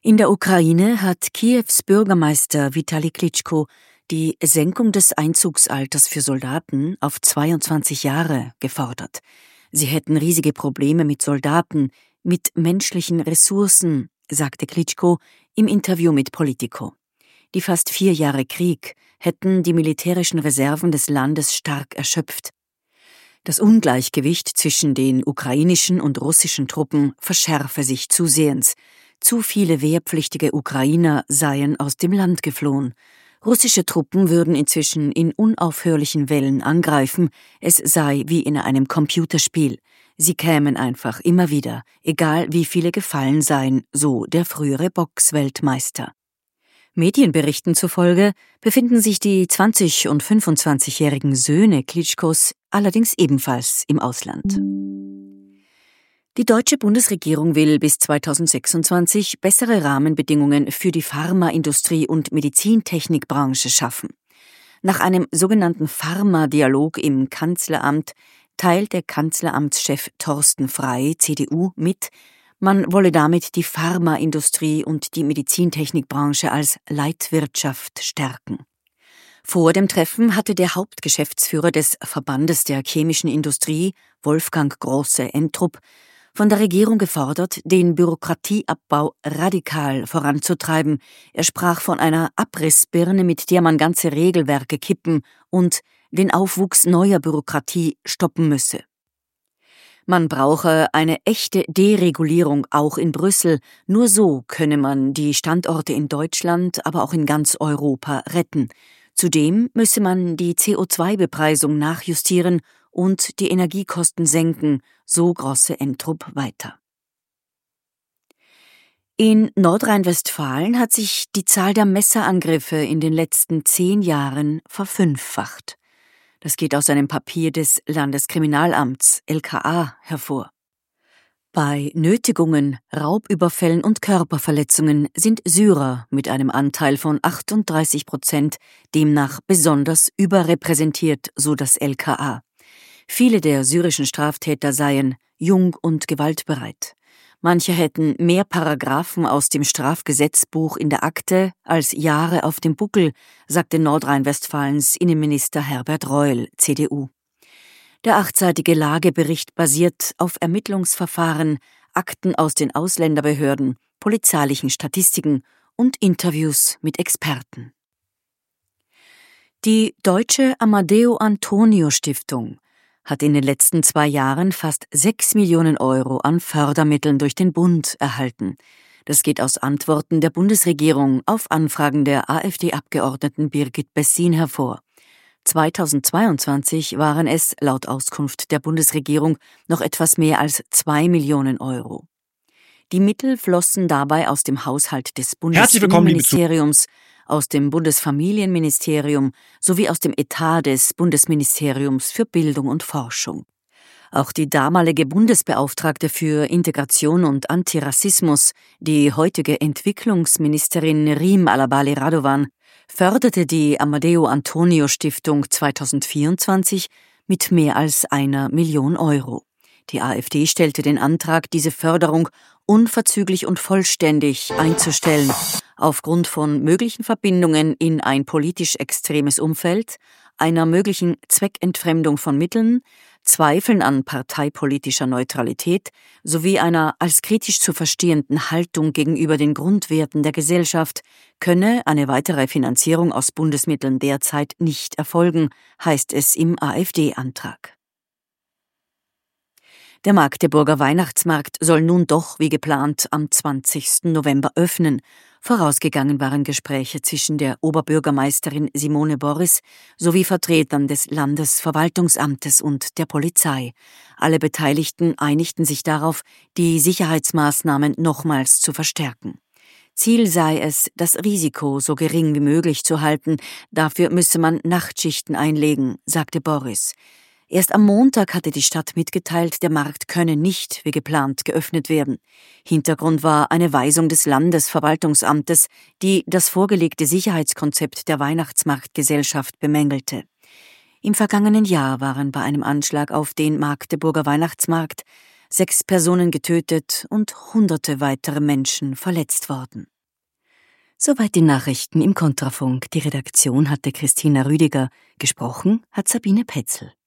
In der Ukraine hat Kiews Bürgermeister Witali Klitschko die Senkung des Einzugsalters für Soldaten auf 22 Jahre gefordert. Sie hätten riesige Probleme mit Soldaten, mit menschlichen Ressourcen, sagte Klitschko im Interview mit Politico. Die fast 4 Jahre Krieg hätten die militärischen Reserven des Landes stark erschöpft. Das Ungleichgewicht zwischen den ukrainischen und russischen Truppen verschärfe sich zusehends. Zu viele wehrpflichtige Ukrainer seien aus dem Land geflohen. Russische Truppen würden inzwischen in unaufhörlichen Wellen angreifen, es sei wie in einem Computerspiel. Sie kämen einfach immer wieder, egal wie viele gefallen seien, so der frühere Boxweltmeister. Medienberichten zufolge befinden sich die 20- und 25-jährigen Söhne Klitschkos allerdings ebenfalls im Ausland. Die deutsche Bundesregierung will bis 2026 bessere Rahmenbedingungen für die Pharmaindustrie und Medizintechnikbranche schaffen. Nach einem sogenannten Pharma-Dialog im Kanzleramt teilt der Kanzleramtschef Thorsten Frey, CDU, mit, man wolle damit die Pharmaindustrie und die Medizintechnikbranche als Leitwirtschaft stärken. Vor dem Treffen hatte der Hauptgeschäftsführer des Verbandes der chemischen Industrie, Wolfgang Große-Entrup, von der Regierung gefordert, den Bürokratieabbau radikal voranzutreiben. Er sprach von einer Abrissbirne, mit der man ganze Regelwerke kippen und den Aufwuchs neuer Bürokratie stoppen müsse. Man brauche eine echte Deregulierung auch in Brüssel. Nur so könne man die Standorte in Deutschland, aber auch in ganz Europa retten. Zudem müsse man die CO2-Bepreisung nachjustieren und die Energiekosten senken, so Große-Entrup weiter. In Nordrhein-Westfalen hat sich die Zahl der Messerangriffe in den letzten 10 Jahren verfünffacht. Das geht aus einem Papier des Landeskriminalamts LKA hervor. Bei Nötigungen, Raubüberfällen und Körperverletzungen sind Syrer mit einem Anteil von 38% demnach besonders überrepräsentiert, so das LKA. Viele der syrischen Straftäter seien jung und gewaltbereit. Manche hätten mehr Paragraphen aus dem Strafgesetzbuch in der Akte als Jahre auf dem Buckel, sagte Nordrhein-Westfalens Innenminister Herbert Reul, CDU. Der 8-seitige Lagebericht basiert auf Ermittlungsverfahren, Akten aus den Ausländerbehörden, polizeilichen Statistiken und Interviews mit Experten. Die Deutsche Amadeo Antonio Stiftung hat in den letzten 2 Jahren fast 6 Millionen Euro an Fördermitteln durch den Bund erhalten. Das geht aus Antworten der Bundesregierung auf Anfragen der AfD-Abgeordneten Birgit Bessin hervor. 2022 waren es, laut Auskunft der Bundesregierung, noch etwas mehr als 2 Millionen Euro. Die Mittel flossen dabei aus dem Haushalt des Bundesinnenministeriums, aus dem Bundesfamilienministerium sowie aus dem Etat des Bundesministeriums für Bildung und Forschung. Auch die damalige Bundesbeauftragte für Integration und Antirassismus, die heutige Entwicklungsministerin Rim Alabali Radovan, förderte die Amadeo Antonio Stiftung 2024 mit mehr als 1 Million Euro. Die AfD stellte den Antrag, diese Förderung unverzüglich und vollständig einzustellen, aufgrund von möglichen Verbindungen in ein politisch extremes Umfeld, einer möglichen Zweckentfremdung von Mitteln, Zweifeln an parteipolitischer Neutralität sowie einer als kritisch zu verstehenden Haltung gegenüber den Grundwerten der Gesellschaft könne eine weitere Finanzierung aus Bundesmitteln derzeit nicht erfolgen, heißt es im AfD-Antrag. Der Magdeburger Weihnachtsmarkt soll nun doch wie geplant am 20. November öffnen. Vorausgegangen waren Gespräche zwischen der Oberbürgermeisterin Simone Borris sowie Vertretern des Landesverwaltungsamtes und der Polizei. Alle Beteiligten einigten sich darauf, die Sicherheitsmaßnahmen nochmals zu verstärken. Ziel sei es, das Risiko so gering wie möglich zu halten. Dafür müsse man Nachtschichten einlegen, sagte Borris. Erst am Montag hatte die Stadt mitgeteilt, der Markt könne nicht wie geplant geöffnet werden. Hintergrund war eine Weisung des Landesverwaltungsamtes, die das vorgelegte Sicherheitskonzept der Weihnachtsmarktgesellschaft bemängelte. Im vergangenen Jahr waren bei einem Anschlag auf den Magdeburger Weihnachtsmarkt 6 Personen getötet und Hunderte weitere Menschen verletzt worden. Soweit die Nachrichten im Kontrafunk. Die Redaktion hatte Christina Rüdiger. Gesprochen hat Sabine Petzel.